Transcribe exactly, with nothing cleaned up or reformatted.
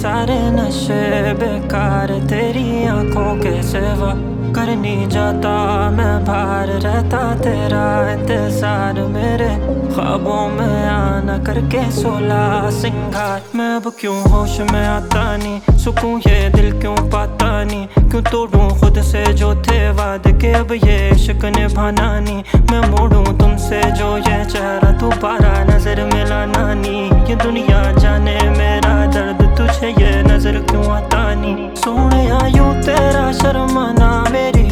सारे नशे बेकार, तेरी आंखों के सिवा करनी जाता मैं बाहर, रहता तेरा इंतजार मेरे ख्वाबों में आना करके सोला सिंगार। मैं अब क्यों होश में आता नहीं, सुकून ये दिल क्यों पाता नहीं, क्यों तोड़ूं खुद से जो थे वादे के अब ये इश्क निभाना नहीं। मैं मोड़ूं तुमसे जो ये चेहरा दोबारा नजर मिलाना नहीं, ये दुनिया जाने मेरा दर्द तुझे ये नजर क्यों आता नहीं। सोने यूं तेरा शर्माना मेरी